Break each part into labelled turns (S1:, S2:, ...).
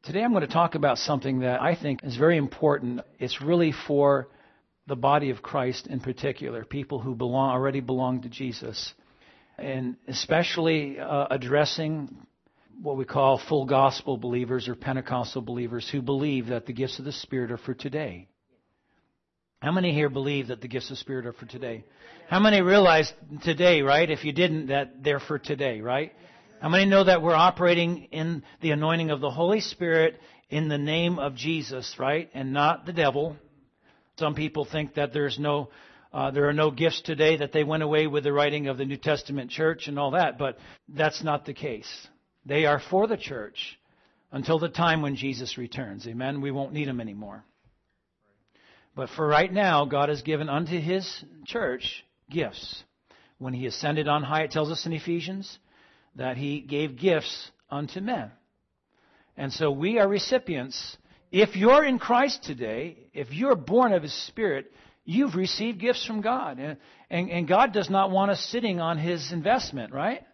S1: Today I'm going to talk about something that I think is very important. It's really for the body of Christ in particular, people who already belong to Jesus, and especially addressing what we call full gospel believers or Pentecostal believers who believe that the gifts of the Spirit are for today. How many here believe that the gifts of the Spirit are for today? How many realize today, right? If you didn't, that they're for today, right? How many know that we're operating in the anointing of the Holy Spirit in the name of Jesus, right? And not the devil. Some people think that there are no gifts today, that they went away with the writing of the New Testament church and all that, but that's not the case. They are for the church until the time when Jesus returns. Amen? We won't need them anymore. But for right now, God has given unto His church gifts. When He ascended on high, it tells us in Ephesians, that He gave gifts unto men. And so we are recipients. If you're in Christ today, if you're born of His Spirit, you've received gifts from God. And God does not want us sitting on His investment, right?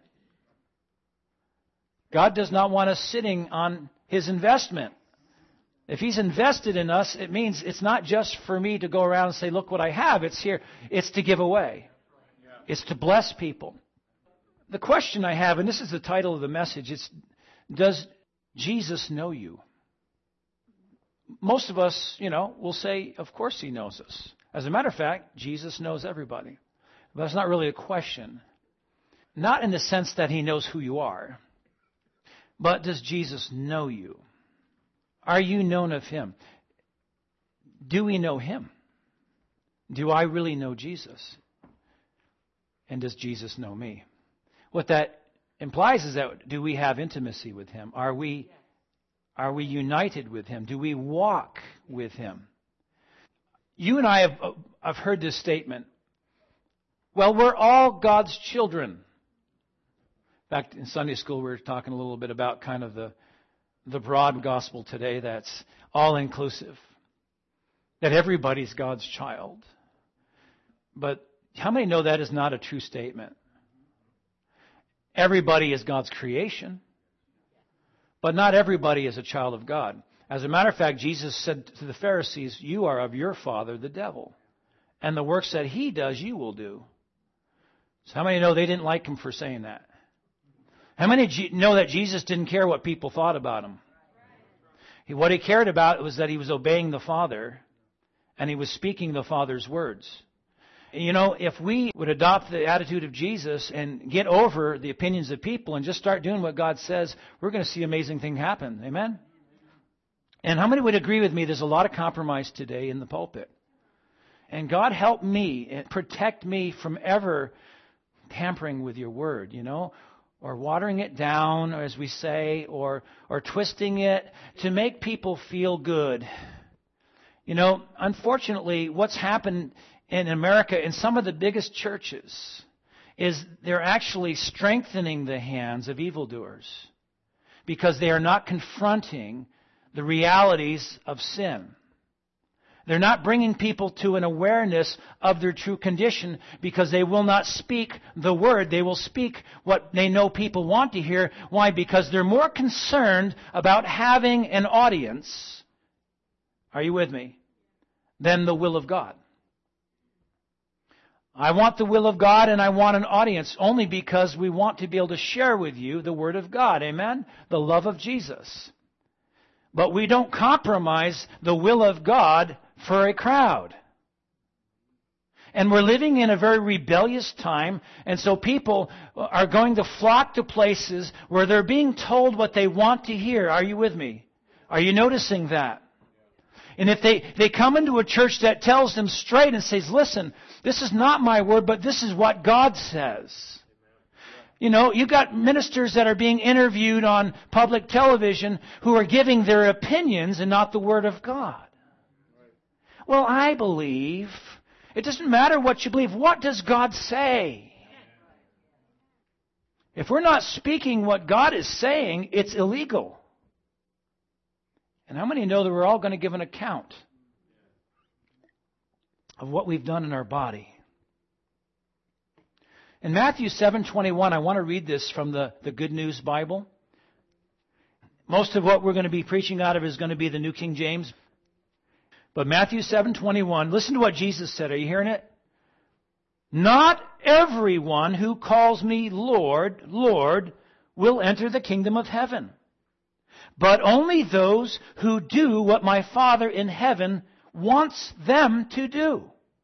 S1: God does not want us sitting on His investment. If He's invested in us, it means it's not just for me to go around and say, look what I have. It's here. It's to give away. It's to bless people. The question I have, and this is the title of the message, it's, does Jesus know you? Most of us, will say, of course He knows us. As a matter of fact, Jesus knows everybody. But that's not really a question. Not in the sense that He knows who you are. But does Jesus know you? Are you known of Him? Do we know Him? Do I really know Jesus? And does Jesus know me? What that implies is that, do we have intimacy with Him? Are we united with Him? Do we walk with Him? You and I have heard this statement. Well, we're all God's children. In fact, in Sunday school we were talking a little bit about kind of the broad gospel today that's all-inclusive. That everybody's God's child. But how many know that is not a true statement? Everybody is God's creation, but not everybody is a child of God. As a matter of fact, Jesus said to the Pharisees, you are of your father, the devil, and the works that he does, you will do. So how many know they didn't like Him for saying that? How many know that Jesus didn't care what people thought about Him? What He cared about was that He was obeying the Father, and He was speaking the Father's words. If we would adopt the attitude of Jesus and get over the opinions of people and just start doing what God says, we're going to see amazing things happen. Amen? And how many would agree with me there's a lot of compromise today in the pulpit? And God help me and protect me from ever tampering with your word, or watering it down, as we say, or twisting it to make people feel good. Unfortunately, what's happened in America, in some of the biggest churches, is they're actually strengthening the hands of evildoers because they are not confronting the realities of sin. They're not bringing people to an awareness of their true condition because they will not speak the word. They will speak what they know people want to hear. Why? Because they're more concerned about having an audience, are you with me, than the will of God. I want the will of God and I want an audience only because we want to be able to share with you the Word of God. Amen? The love of Jesus. But we don't compromise the will of God for a crowd. And we're living in a very rebellious time, and so people are going to flock to places where they're being told what they want to hear. Are you with me? Are you noticing that? And if they come into a church that tells them straight and says, listen, this is not my word, but this is what God says. You've got ministers that are being interviewed on public television who are giving their opinions and not the word of God. Well, I believe. It doesn't matter what you believe. What does God say? If we're not speaking what God is saying, it's illegal. And how many know that we're all going to give an account of what we've done in our body? In Matthew 7:21, I want to read this from the Good News Bible. Most of what we're going to be preaching out of is going to be the New King James. But Matthew 7:21, listen to what Jesus said. Are you hearing it? Not everyone who calls me Lord, Lord, will enter the kingdom of heaven, but only those who do what my Father in heaven wants them to do.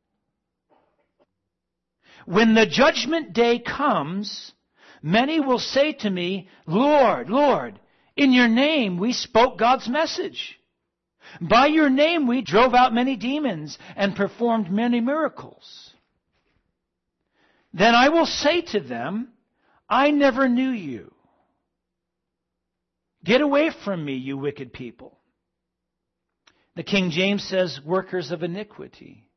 S1: When the judgment day comes, many will say to me, Lord, Lord, in your name we spoke God's message. By your name we drove out many demons and performed many miracles. Then I will say to them, I never knew you. Get away from me, you wicked people. The King James says, workers of iniquity.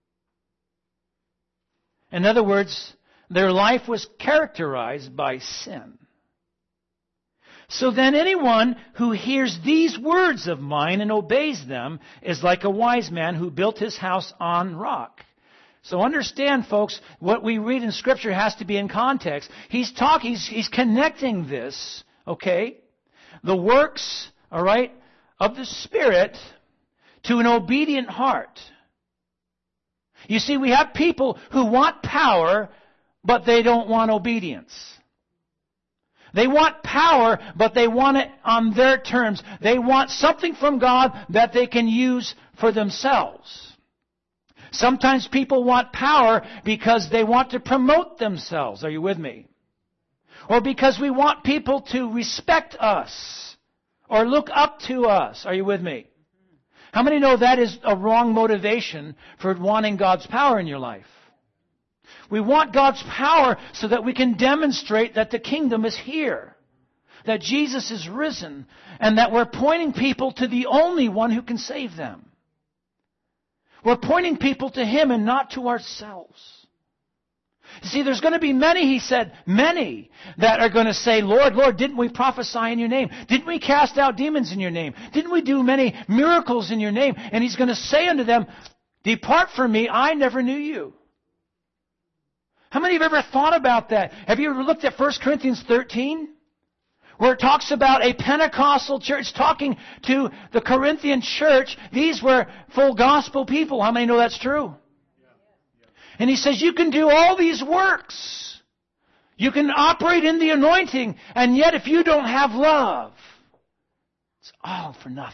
S1: In other words, their life was characterized by sin. So then anyone who hears these words of mine and obeys them is like a wise man who built his house on rock. So understand, folks, what we read in Scripture has to be in context. He's connecting this, okay? The works, all right, of the Spirit to an obedient heart. You see, we have people who want power, but they don't want obedience. They want power, but they want it on their terms. They want something from God that they can use for themselves. Sometimes people want power because they want to promote themselves. Are you with me? Or because we want people to respect us or look up to us. Are you with me? How many know that is a wrong motivation for wanting God's power in your life? We want God's power so that we can demonstrate that the kingdom is here, that Jesus is risen, and that we're pointing people to the only one who can save them. We're pointing people to Him and not to ourselves. You see, there's going to be many, he said, many that are going to say, Lord, Lord, didn't we prophesy in your name? Didn't we cast out demons in your name? Didn't we do many miracles in your name? And He's going to say unto them, depart from me, I never knew you. How many have ever thought about that? Have you ever looked at 1 Corinthians 13? Where it talks about a Pentecostal church talking to the Corinthian church. These were full gospel people. How many know that's true? And he says, you can do all these works. You can operate in the anointing. And yet if you don't have love, it's all for nothing.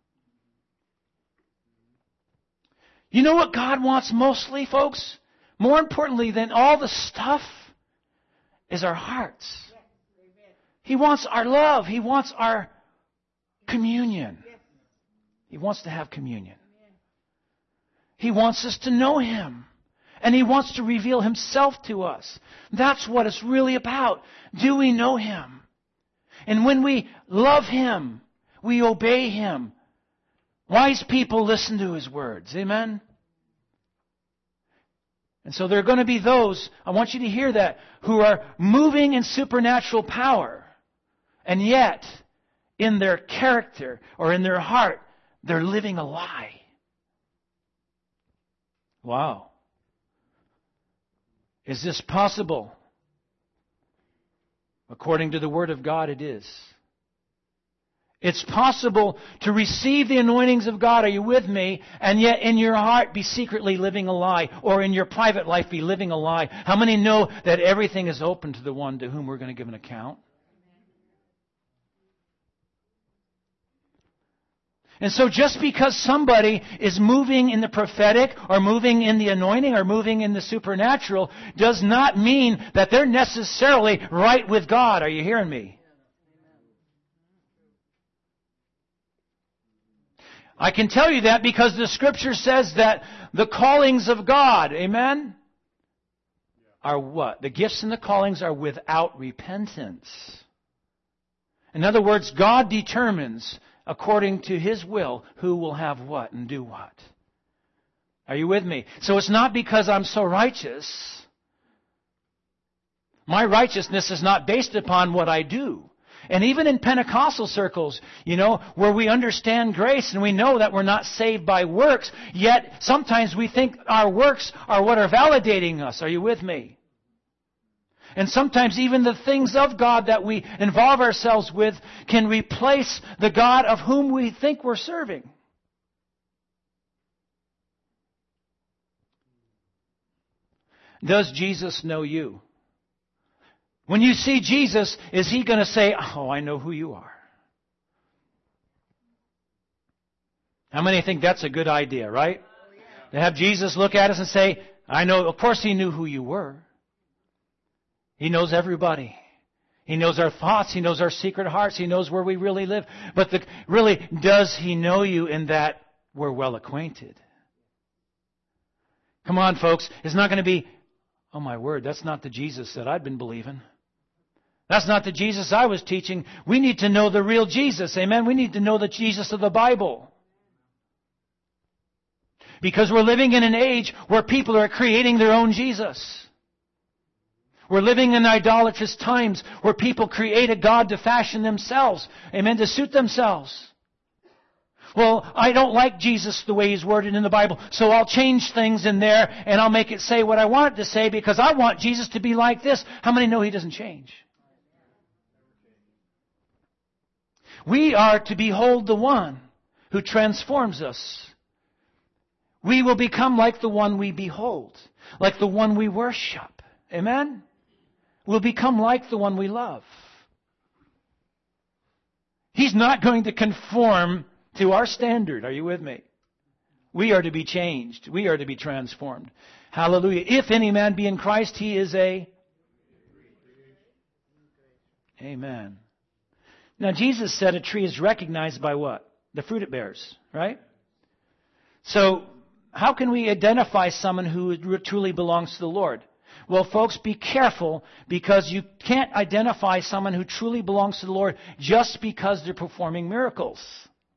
S1: You know what God wants mostly, folks? More importantly than all the stuff is our hearts. He wants our love. He wants our communion. He wants to have communion. He wants us to know Him. And He wants to reveal Himself to us. That's what it's really about. Do we know Him? And when we love Him, we obey Him. Wise people listen to His words. Amen? And so there are going to be those, I want you to hear that, who are moving in supernatural power. And yet, in their character or in their heart, they're living a lie. Wow. Is this possible? According to the Word of God, it is. It's possible to receive the anointings of God, are you with me? And yet in your heart be secretly living a lie, or in your private life be living a lie. How many know that everything is open to the one to whom we're going to give an account? And so just because somebody is moving in the prophetic or moving in the anointing or moving in the supernatural does not mean that they're necessarily right with God. Are you hearing me? I can tell you that because the Scripture says that the callings of God, amen, are what? The gifts and the callings are without repentance. In other words, God determines according to His will, who will have what and do what. Are you with me? So it's not because I'm so righteous. My righteousness is not based upon what I do. And even in Pentecostal circles, where we understand grace and we know that we're not saved by works, yet sometimes we think our works are what are validating us. Are you with me? And sometimes even the things of God that we involve ourselves with can replace the God of whom we think we're serving. Does Jesus know you? When you see Jesus, is He going to say, "Oh, I know who you are"? How many think that's a good idea, right? To have Jesus look at us and say, "I know," of course He knew who you were. He knows everybody. He knows our thoughts. He knows our secret hearts. He knows where we really live. But really, does He know you in that we're well acquainted? Come on, folks. It's not going to be, "Oh, my word, that's not the Jesus that I've been believing. That's not the Jesus I was teaching." We need to know the real Jesus. Amen? We need to know the Jesus of the Bible. Because we're living in an age where people are creating their own Jesus. We're living in idolatrous times where people create a God to fashion themselves. Amen? To suit themselves. Well, I don't like Jesus the way He's worded in the Bible, so I'll change things in there and I'll make it say what I want it to say because I want Jesus to be like this. How many know He doesn't change? We are to behold the one who transforms us. We will become like the one we behold, like the one we worship. Amen? We'll become like the one we love. He's not going to conform to our standard. Are you with me? We are to be changed. We are to be transformed. Hallelujah. If any man be in Christ, he is a... Amen. Now, Jesus said a tree is recognized by what? The fruit it bears, right? So, how can we identify someone who truly belongs to the Lord? Well, folks, be careful because you can't identify someone who truly belongs to the Lord just because they're performing miracles.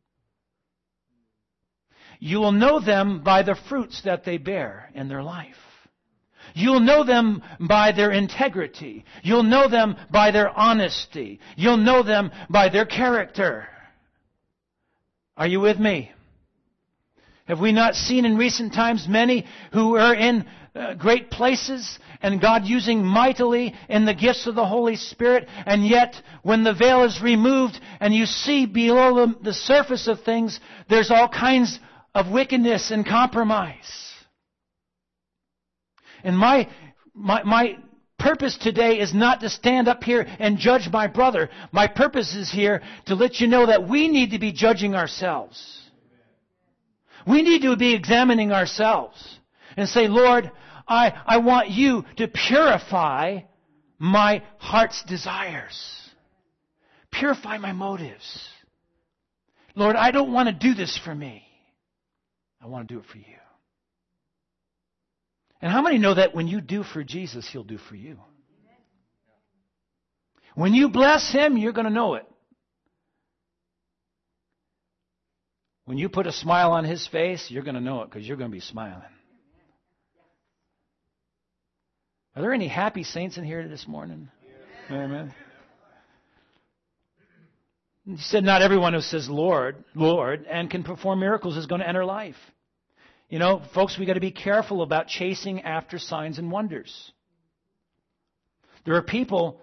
S1: You will know them by the fruits that they bear in their life. You'll know them by their integrity. You'll know them by their honesty. You'll know them by their character. Are you with me? Have we not seen in recent times many who are in great places and God using mightily in the gifts of the Holy Spirit, and yet when the veil is removed and you see below the surface of things, there's all kinds of wickedness and compromise. And my purpose today is not to stand up here and judge my brother. My purpose is here to let you know that we need to be judging ourselves. We need to be examining ourselves and say, "Lord, I want you to purify my heart's desires. Purify my motives. Lord, I don't want to do this for me. I want to do it for you." And how many know that when you do for Jesus, He'll do for you? When you bless Him, you're going to know it. When you put a smile on His face, you're going to know it because you're going to be smiling. Are there any happy saints in here this morning? Yeah. Amen. He said not everyone who says, "Lord, Lord," and can perform miracles is going to enter life. You know, folks, we got to be careful about chasing after signs and wonders. There are people,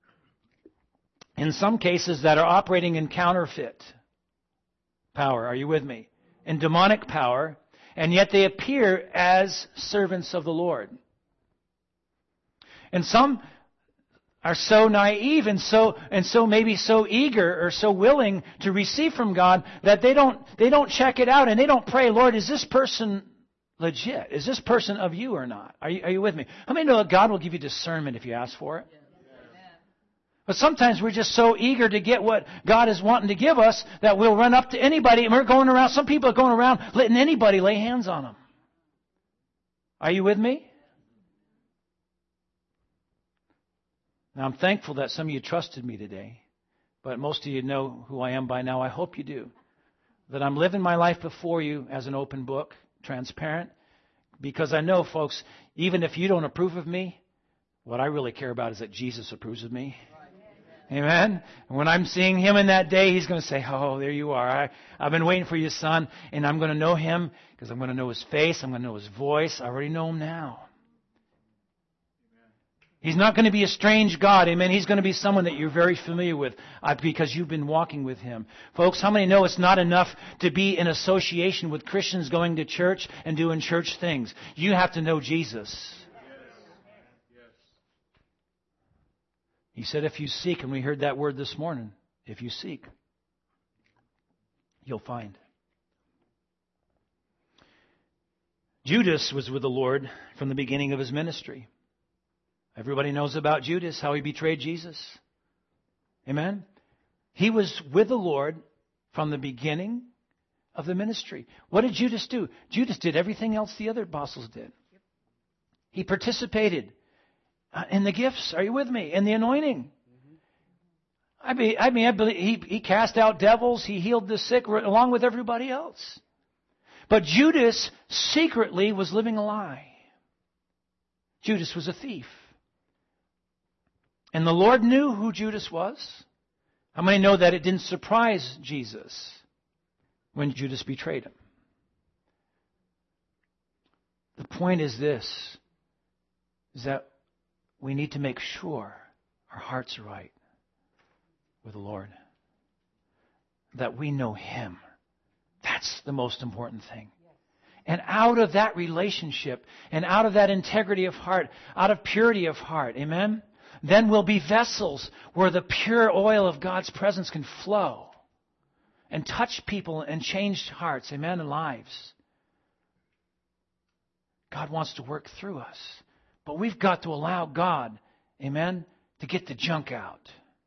S1: in some cases, that are operating in counterfeit power. Are you with me? In demonic power, and yet they appear as servants of the Lord. And some are so naive and so maybe so eager or so willing to receive from God that they don't check it out and they don't pray, "Lord, is this person legit? Is this person of you or not?" Are you with me? How many know that God will give you discernment if you ask for it? But sometimes we're just so eager to get what God is wanting to give us that we'll run up to anybody and we're going around. Some people are going around letting anybody lay hands on them. Are you with me? Now, I'm thankful that some of you trusted me today, but most of you know who I am by now. I hope you do. That I'm living my life before you as an open book, transparent, because I know, folks, even if you don't approve of me, what I really care about is that Jesus approves of me. Amen? And when I'm seeing Him in that day, He's going to say, "Oh, there you are. I've been waiting for you, son." And I'm going to know Him because I'm going to know His face. I'm going to know His voice. I already know Him now. He's not going to be a strange God. Amen. He's going to be someone that you're very familiar with because you've been walking with Him. Folks, how many know it's not enough to be in association with Christians going to church and doing church things? You have to know Jesus. He said, if you seek, and we heard that word this morning, if you seek, you'll find. Judas was with the Lord from the beginning of His ministry. Everybody knows about Judas, how he betrayed Jesus. Amen? He was with the Lord from the beginning of the ministry. What did Judas do? Judas did everything else the other apostles did. He participated in the gifts. Are you with me? In the anointing. I believe he cast out devils. He healed the sick along with everybody else. But Judas secretly was living a lie. Judas was a thief. And the Lord knew who Judas was. How many know that it didn't surprise Jesus when Judas betrayed Him? The point is this, is that we need to make sure our hearts are right with the Lord. That we know Him. That's the most important thing. And out of that relationship, and out of that integrity of heart, out of purity of heart, amen? Then we'll be vessels where the pure oil of God's presence can flow and touch people and change hearts, amen, and lives. God wants to work through us. But we've got to allow God, amen, to get the junk out.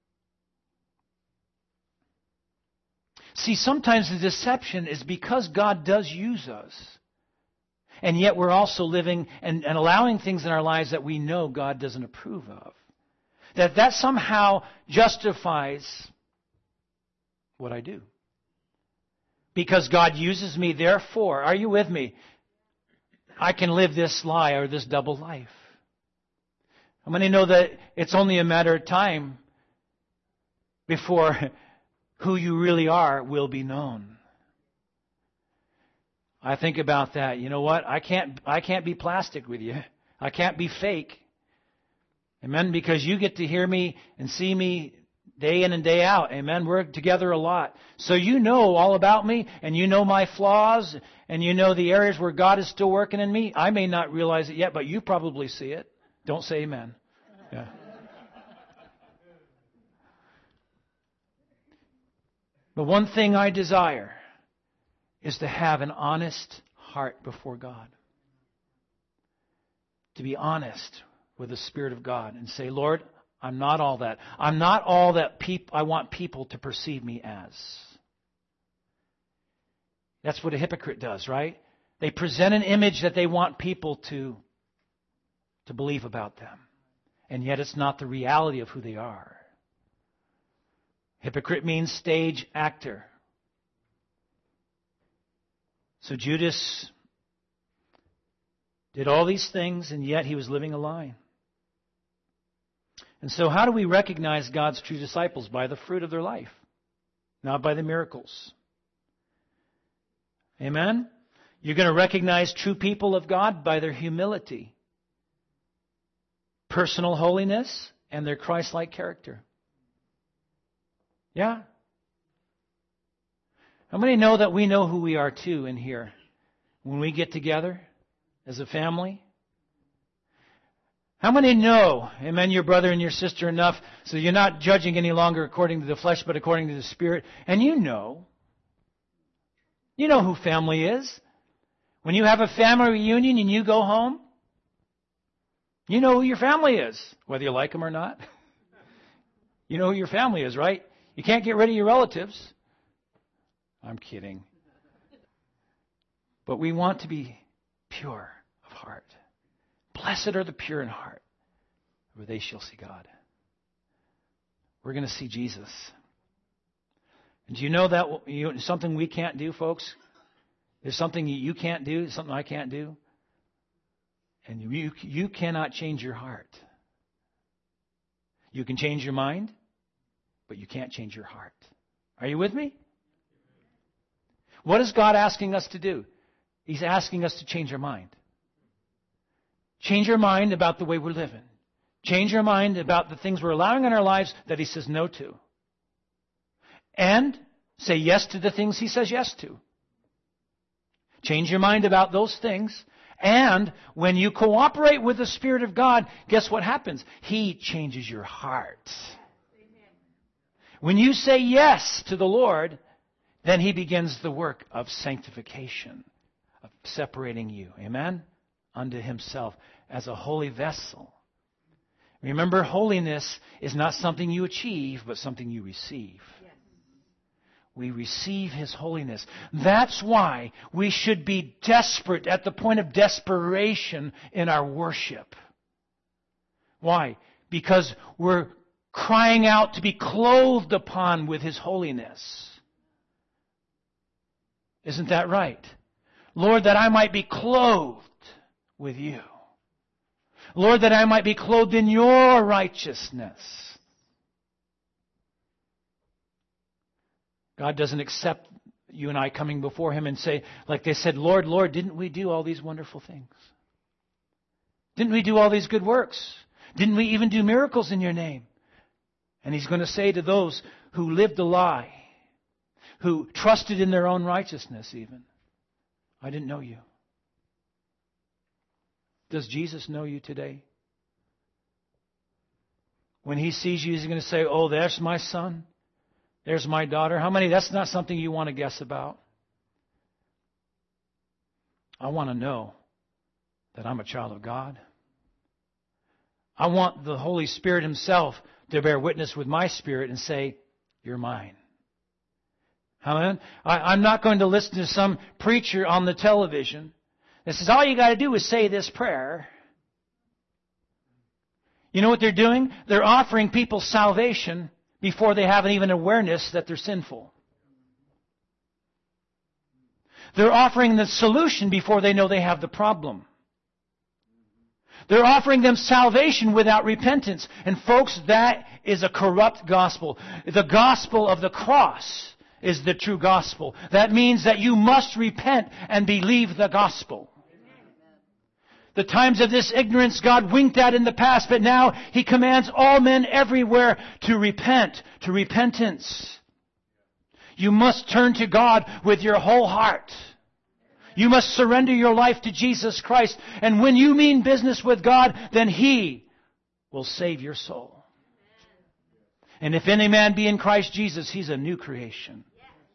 S1: See, sometimes the deception is because God does use us. And yet we're also living and allowing things in our lives that we know God doesn't approve of. That somehow justifies what I do. Because God uses me, therefore, are you with me? I can live this lie or this double life. How many know that it's only a matter of time before who you really are will be known? I think about that. You know what? I can't be plastic with you. I can't be fake. Amen? Because you get to hear me and see me day in and day out. Amen? We're together a lot. So you know all about me, and you know my flaws, and you know the areas where God is still working in me. I may not realize it yet, but you probably see it. Don't say amen. Yeah. But one thing I desire is to have an honest heart before God. To be honest with the Spirit of God and say, Lord, I'm not all that. I'm not all that I want people to perceive me as. That's what a hypocrite does, right? They present an image that they want people to believe about them. And yet it's not the reality of who they are. Hypocrite means stage actor. So Judas did all these things, and yet he was living a lie. And so how do we recognize God's true disciples? By the fruit of their life, not by the miracles. Amen? You're going to recognize true people of God by their humility, personal holiness, and their Christ-like character. Yeah? How many know that we know who we are too in here when we get together as a family? How many know, amen, your brother and your sister enough so you're not judging any longer according to the flesh but according to the Spirit? And you know who family is. When you have a family reunion and you go home, you know who your family is, whether you like them or not. You know who your family is, right? You can't get rid of your relatives. I'm kidding. But we want to be pure of heart. Blessed are the pure in heart, for they shall see God. We're going to see Jesus. And do you know that something we can't do, folks? There's something you can't do, something I can't do. And you cannot change your heart. You can change your mind, but you can't change your heart. Are you with me? What is God asking us to do? He's asking us to change our mind. Change our mind about the way we're living. Change our mind about the things we're allowing in our lives that He says no to. And say yes to the things He says yes to. Change your mind about those things. And when you cooperate with the Spirit of God, guess what happens? He changes your heart. When you say yes to the Lord, then He begins the work of sanctification, of separating you, amen, unto Himself as a holy vessel. Remember, holiness is not something you achieve, but something you receive. We receive His holiness. That's why we should be desperate, at the point of desperation in our worship. Why? Because we're crying out to be clothed upon with His holiness. Isn't that right? Lord, that I might be clothed with You. Lord, that I might be clothed in Your righteousness. God doesn't accept you and I coming before Him and say, like they said, Lord, Lord, didn't we do all these wonderful things? Didn't we do all these good works? Didn't we even do miracles in Your name? And He's going to say to those who lived a lie, who trusted in their own righteousness even, I didn't know you. Does Jesus know you today? When He sees you, He's going to say, oh, there's my son. There's my daughter. How many? That's not something you want to guess about. I want to know that I'm a child of God. I want the Holy Spirit Himself to bear witness with my spirit and say, you're mine. Amen? I'm not going to listen to some preacher on the television that says, all you got to do is say this prayer. You know what they're doing? They're offering people salvation before they have even awareness that they're sinful. They're offering the solution before they know they have the problem. They're offering them salvation without repentance. And folks, that is a corrupt gospel. The gospel of the cross is the true gospel. That means that you must repent and believe the gospel. The times of this ignorance God winked at in the past, but now He commands all men everywhere to repent, to repentance. You must turn to God with your whole heart. You must surrender your life to Jesus Christ. And when you mean business with God, then He will save your soul. And if any man be in Christ Jesus, he's a new creation.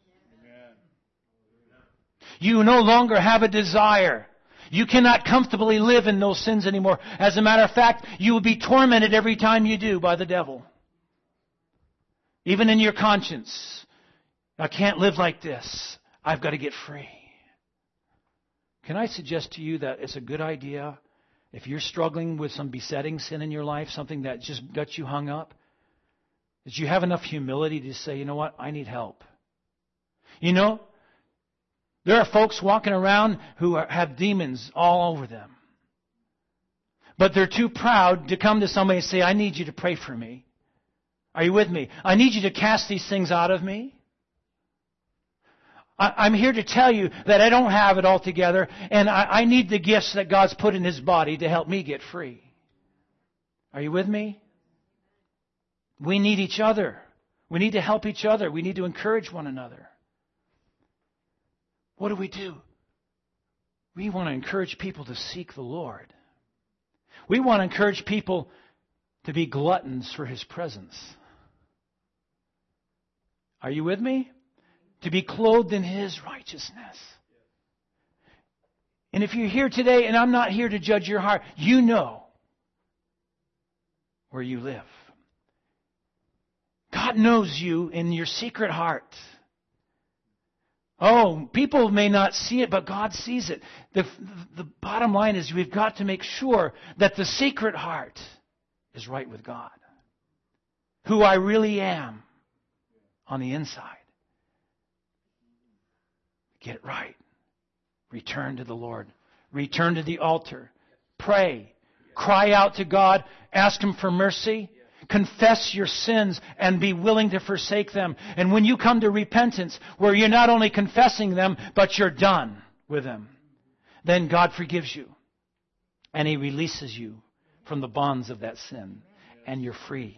S1: You no longer have a desire. You cannot comfortably live in those sins anymore. As a matter of fact, you will be tormented every time you do by the devil. Even in your conscience. I can't live like this. I've got to get free. Can I suggest to you that it's a good idea, if you're struggling with some besetting sin in your life, something that just got you hung up, that you have enough humility to say, you know what, I need help. You know, there are folks walking around who have demons all over them. But they're too proud to come to somebody and say, I need you to pray for me. Are you with me? I need you to cast these things out of me. I'm here to tell you that I don't have it all together, and I need the gifts that God's put in His body to help me get free. Are you with me? We need each other. We need to help each other. We need to encourage one another. What do? We want to encourage people to seek the Lord. We want to encourage people to be gluttons for His presence. Are you with me? To be clothed in His righteousness. And if you're here today, and I'm not here to judge your heart, you know where you live. God knows you in your secret heart. Oh, people may not see it, but God sees it. The bottom line is we've got to make sure that the secret heart is right with God. Who I really am on the inside. Get it right. Return to the Lord. Return to the altar. Pray. Cry out to God. Ask Him for mercy. Confess your sins and be willing to forsake them. And when you come to repentance, where you're not only confessing them, but you're done with them, then God forgives you. And He releases you from the bonds of that sin. And you're free.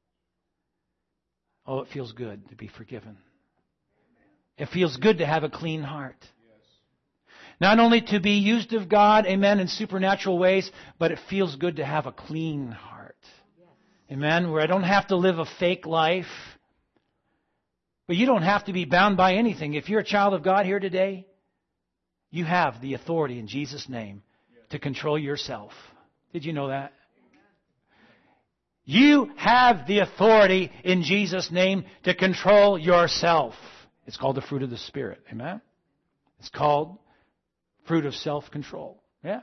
S1: Oh, it feels good to be forgiven. It feels good to have a clean heart. Not only to be used of God, amen, in supernatural ways, but it feels good to have a clean heart. Amen, where I don't have to live a fake life. But you don't have to be bound by anything. If you're a child of God here today, you have the authority in Jesus' name to control yourself. Did you know that? You have the authority in Jesus' name to control yourself. It's called the fruit of the Spirit. Amen? It's called fruit of self-control. Yeah.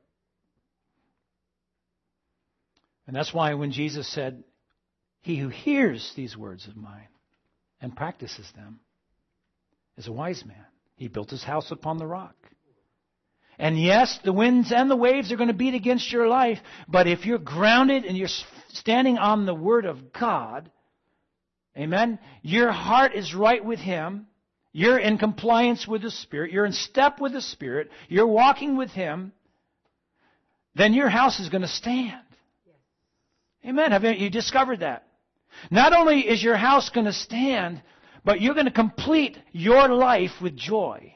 S1: And that's why when Jesus said, "He who hears these words of mine and practices them is a wise man. He built his house upon the rock." And yes, the winds and the waves are going to beat against your life, but if you're grounded and you're standing on the Word of God, amen, your heart is right with Him, you're in compliance with the Spirit, you're in step with the Spirit, you're walking with Him, then your house is going to stand. Amen. Have you discovered that? Not only is your house going to stand, but you're going to complete your life with joy.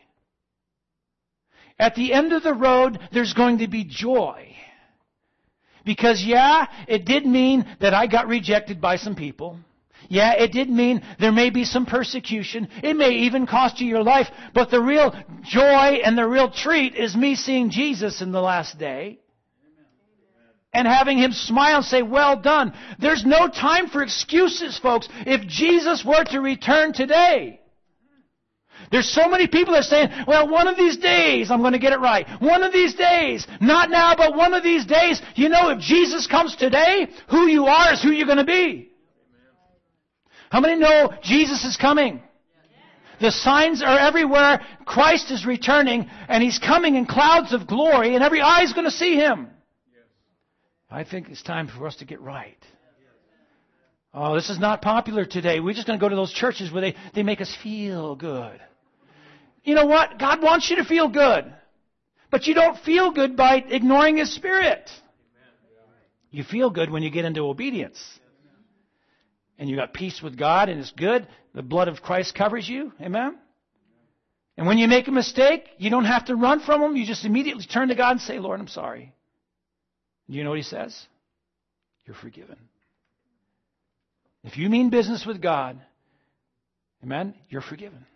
S1: At the end of the road, there's going to be joy. Because, yeah, it did mean that I got rejected by some people. Yeah, it did mean there may be some persecution. It may even cost you your life. But the real joy and the real treat is me seeing Jesus in the last day. And having Him smile and say, "Well done." There's no time for excuses, folks. If Jesus were to return today, there's so many people that are saying, "Well, one of these days I'm going to get it right. One of these days. Not now, but one of these days." You know, if Jesus comes today, who you are is who you're going to be. How many know Jesus is coming? The signs are everywhere. Christ is returning, and He's coming in clouds of glory, and every eye is going to see Him. I think it's time for us to get right. Oh, this is not popular today. We're just going to go to those churches where they make us feel good. You know what? God wants you to feel good. But you don't feel good by ignoring His Spirit. You feel good when you get into obedience. And you got peace with God and it's good. The blood of Christ covers you. Amen? And when you make a mistake, you don't have to run from Him. You just immediately turn to God and say, "Lord, I'm sorry." Do you know what He says? You're forgiven. If you mean business with God, amen, you're forgiven.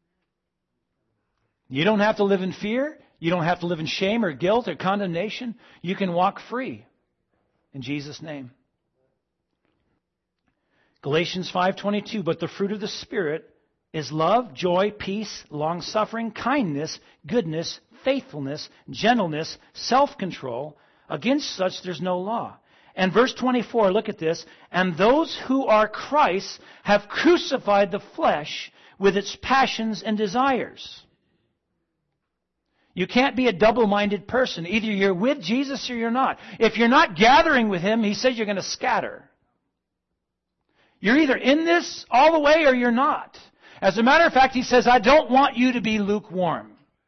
S1: You don't have to live in fear. You don't have to live in shame or guilt or condemnation. You can walk free in Jesus' name. Galatians 5:22, "But the fruit of the Spirit is love, joy, peace, long-suffering, kindness, goodness, faithfulness, gentleness, self-control. Against such there's no law." And verse 24, look at this. "And those who are Christ's have crucified the flesh with its passions and desires." You can't be a double-minded person. Either you're with Jesus or you're not. If you're not gathering with Him, He says you're going to scatter. You're either in this all the way or you're not. As a matter of fact, He says, "I don't want you to be lukewarm."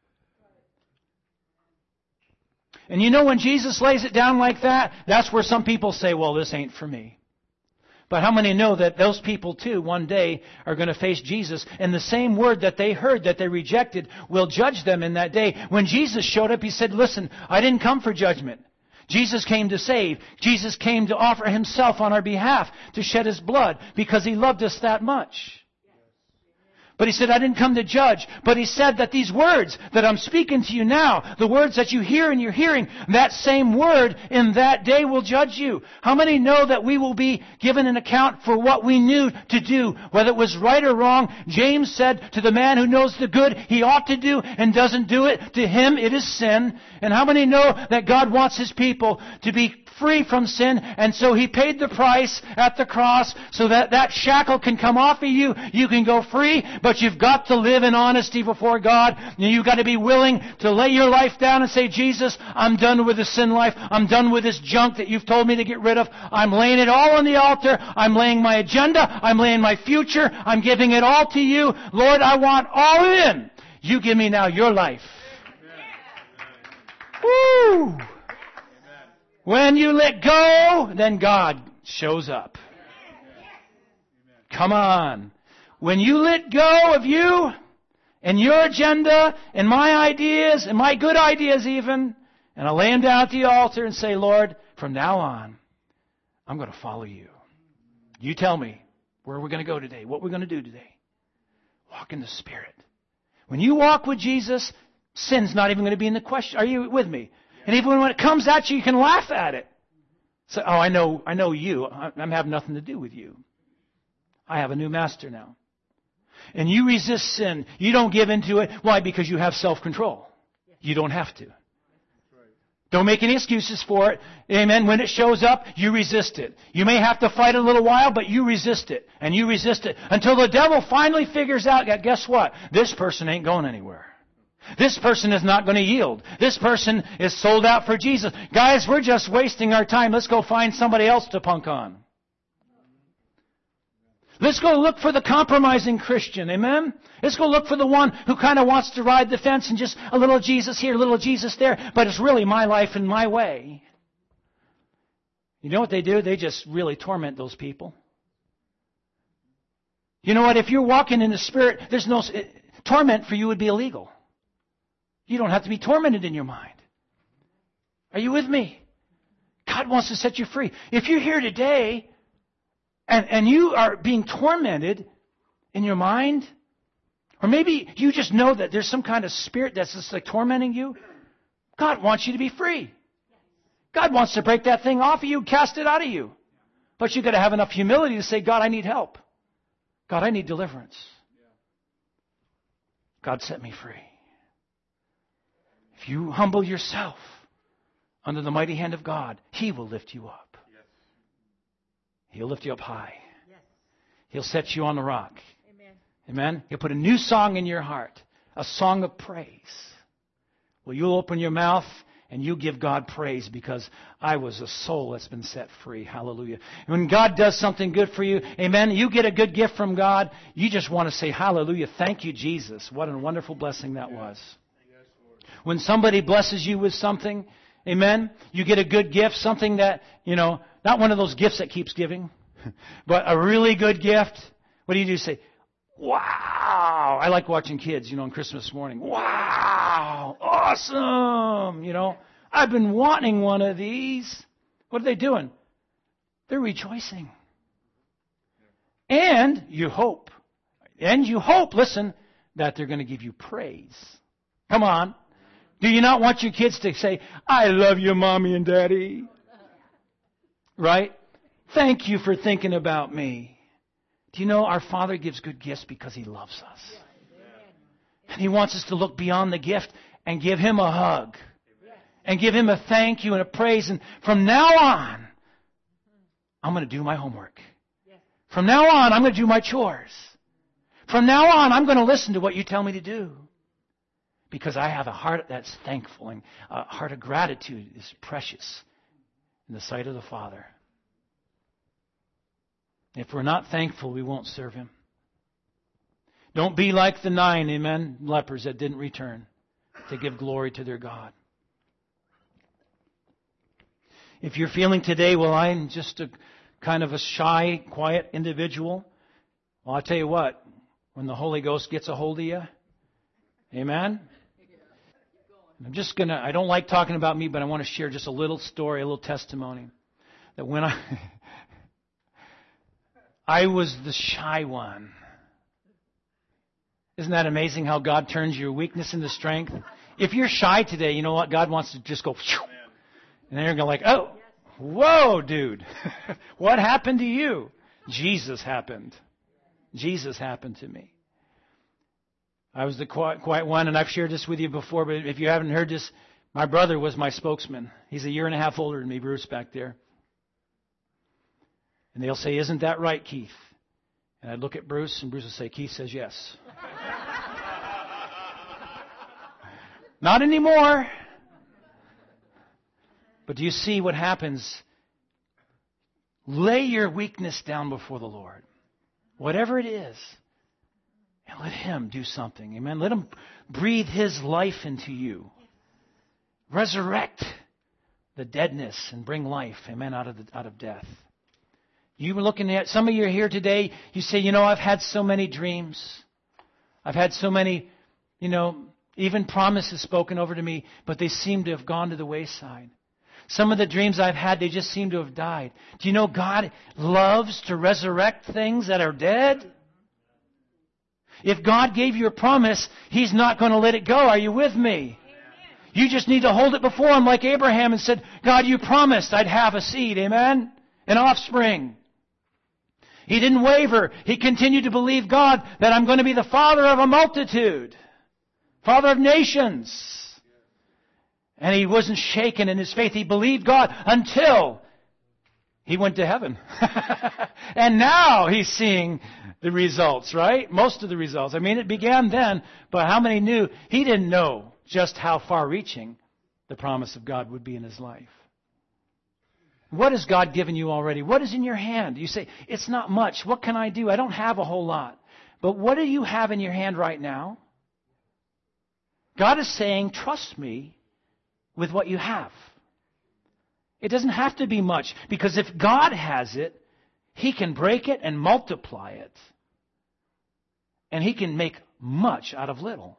S1: And you know when Jesus lays it down like that, that's where some people say, "Well, this ain't for me." But how many know that those people too one day are going to face Jesus, and the same word that they heard, that they rejected, will judge them in that day. When Jesus showed up, He said, "Listen, I didn't come for judgment. Jesus came to save. Jesus came to offer Himself on our behalf, to shed His blood, because He loved us that much." But He said, "I didn't come to judge." But He said that these words that I'm speaking to you now, the words that you hear in your hearing, that same word in that day will judge you. How many know that we will be given an account for what we knew to do, whether it was right or wrong? James said to the man who knows the good he ought to do and doesn't do it, to him it is sin. And how many know that God wants His people to be free from sin, and so He paid the price at the cross so that that shackle can come off of you. You can go free, but you've got to live in honesty before God. You've got to be willing to lay your life down and say, "Jesus, I'm done with the sin life. I'm done with this junk that you've told me to get rid of. I'm laying it all on the altar. I'm laying my agenda. I'm laying my future. I'm giving it all to You. Lord, I want all in. You give me now Your life." Woo! When you let go, then God shows up. Come on. When you let go of you and your agenda and my ideas and my good ideas even, and I lay them down at the altar and say, Lord, from now on, I'm going to follow you. You tell me where we're going to go today, what we're going to do today. Walk in the Spirit. When you walk with Jesus, sin's not even going to be in the question. Are you with me? And even when it comes at you, you can laugh at it. Say, oh, I know you. I'm having nothing to do with you. I have a new master now. And you resist sin. You don't give into it. Why? Because you have self-control. You don't have to. Don't make any excuses for it. Amen. When it shows up, you resist it. You may have to fight a little while, but you resist it. And you resist it until the devil finally figures out that, guess what? This person ain't going anywhere. This person is not going to yield. This person is sold out for Jesus. Guys, we're just wasting our time. Let's go find somebody else to punk on. Let's go look for the compromising Christian. Amen? Let's go look for the one who kind of wants to ride the fence and just a little Jesus here, a little Jesus there, but it's really my life and my way. You know what they do? They just really torment those people. You know what? If you're walking in the Spirit, there's no torment for you would be illegal. You don't have to be tormented in your mind. Are you with me? God wants to set you free. If you're here today and you are being tormented in your mind, or maybe you just know that there's some kind of spirit that's just like tormenting you, God wants you to be free. God wants to break that thing off of you, cast it out of you. But you've got to have enough humility to say, God, I need help. God, I need deliverance. God, set me free. If you humble yourself under the mighty hand of God, He will lift you up. He'll lift you up high. He'll set you on the rock. Amen. He'll put a new song in your heart, a song of praise. Well, you'll open your mouth and you give God praise because I was a soul that's been set free. Hallelujah. When God does something good for you, amen, you get a good gift from God, you just want to say, hallelujah, thank you, Jesus. What a wonderful blessing that was. When somebody blesses you with something, amen, you get a good gift, something that, not one of those gifts that keeps giving, but a really good gift. What do? You say, wow. I like watching kids, on Christmas morning. Wow. Awesome. I've been wanting one of these. What are they doing? They're rejoicing. And you hope. Listen, that they're going to give you praise. Come on. Do you not want your kids to say, I love you, Mommy and Daddy? Right? Thank you for thinking about me. Do you know our Father gives good gifts because He loves us? And He wants us to look beyond the gift and give Him a hug. And give Him a thank you and a praise. And from now on, I'm going to do my homework. From now on, I'm going to do my chores. From now on, I'm going to listen to what you tell me to do. Because I have a heart that's thankful, and a heart of gratitude is precious in the sight of the Father. If we're not thankful, we won't serve Him. Don't be like the 9, lepers that didn't return to give glory to their God. If you're feeling today, well, I'm just a kind of a shy, quiet individual, well, I'll tell you what, when the Holy Ghost gets a hold of you, amen? I don't like talking about me, but I want to share just a little story, a little testimony. That when I was the shy one. Isn't that amazing how God turns your weakness into strength? If you're shy today, you know what? God wants to just go, and then you're going like, oh, whoa, dude. What happened to you? Jesus happened. Jesus happened to me. I was the quiet one, and I've shared this with you before, but if you haven't heard this, my brother was my spokesman. He's a year and a half older than me, Bruce, back there. And they'll say, isn't that right, Keith? And I'd look at Bruce, and Bruce would say, Keith says yes. Not anymore. But do you see what happens? Lay your weakness down before the Lord. Whatever it is. And let Him do something. Amen. Let Him breathe His life into you. Resurrect the deadness and bring life, amen, out of death. You were looking at, some of you are here today, you say, I've had so many dreams. I've had so many, even promises spoken over to me, but they seem to have gone to the wayside. Some of the dreams I've had, they just seem to have died. Do you know God loves to resurrect things that are dead? If God gave you a promise, He's not going to let it go. Are you with me? You just need to hold it before Him like Abraham and said, God, you promised I'd have a seed, amen? An offspring. He didn't waver. He continued to believe God that I'm going to be the father of a multitude. Father of nations. And he wasn't shaken in his faith. He believed God until he went to heaven. And now he's seeing the results, right? Most of the results. I mean, it began then, but how many knew? He didn't know just how far-reaching the promise of God would be in his life. What has God given you already? What is in your hand? You say, it's not much. What can I do? I don't have a whole lot. But what do you have in your hand right now? God is saying, trust me with what you have. It doesn't have to be much, because if God has it, He can break it and multiply it. And He can make much out of little.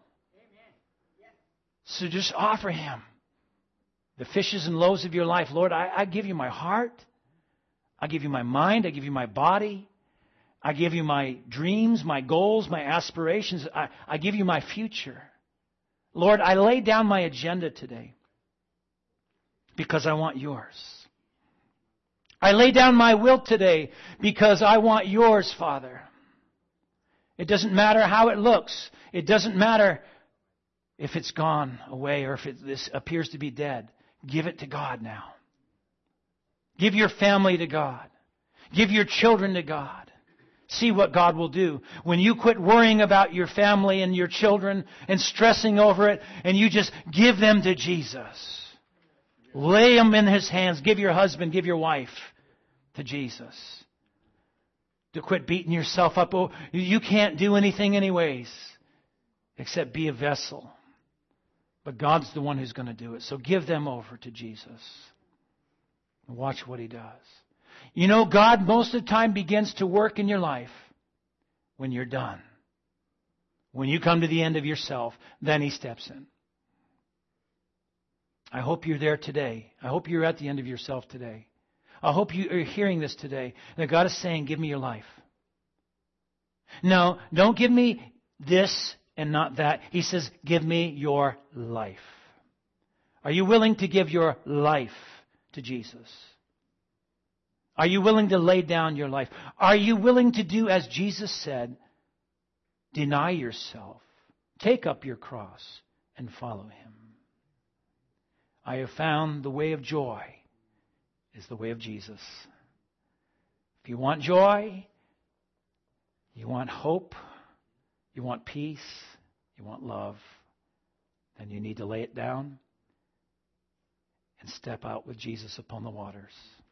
S1: So just offer Him the fishes and loaves of your life. Lord, I give you my heart. I give you my mind. I give you my body. I give you my dreams, my goals, my aspirations. I give you my future. Lord, I lay down my agenda today because I want yours. I lay down my will today because I want yours, Father. It doesn't matter how it looks. It doesn't matter if it's gone away or if this appears to be dead. Give it to God now. Give your family to God. Give your children to God. See what God will do. When you quit worrying about your family and your children and stressing over it, and you just give them to Jesus. Lay them in His hands. Give your husband, give your wife to Jesus. To quit beating yourself up. Oh, you can't do anything anyways, except be a vessel. But God's the one who's going to do it. So give them over to Jesus. And watch what He does. You know, God most of the time begins to work in your life when you're done. When you come to the end of yourself, then He steps in. I hope you're there today. I hope you're at the end of yourself today. I hope you are hearing this today, that God is saying, give me your life. No, don't give me this and not that. He says, give me your life. Are you willing to give your life to Jesus? Are you willing to lay down your life? Are you willing to do as Jesus said, deny yourself, take up your cross, and follow Him? I have found the way of joy is the way of Jesus. If you want joy, you want hope, you want peace, you want love, then you need to lay it down and step out with Jesus upon the waters.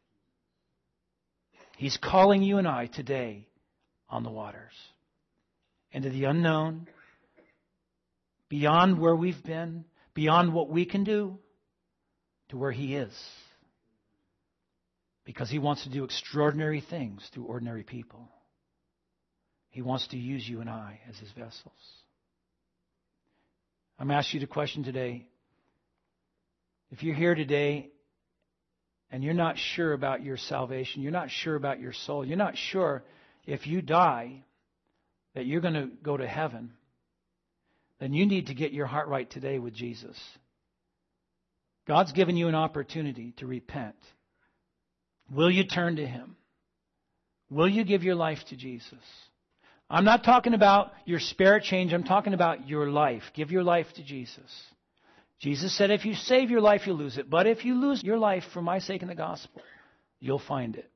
S1: He's calling you and I today on the waters, into the unknown, beyond where we've been, beyond what we can do, to where He is. Because He wants to do extraordinary things through ordinary people. He wants to use you and I as His vessels. I'm asking you the question today. If you're here today and you're not sure about your salvation, you're not sure about your soul, you're not sure if you die that you're going to go to heaven, then you need to get your heart right today with Jesus. God's given you an opportunity to repent. Will you turn to Him? Will you give your life to Jesus? I'm not talking about your spirit change. I'm talking about your life. Give your life to Jesus. Jesus said, if you save your life, you'll lose it. But if you lose your life for my sake and the gospel, you'll find it.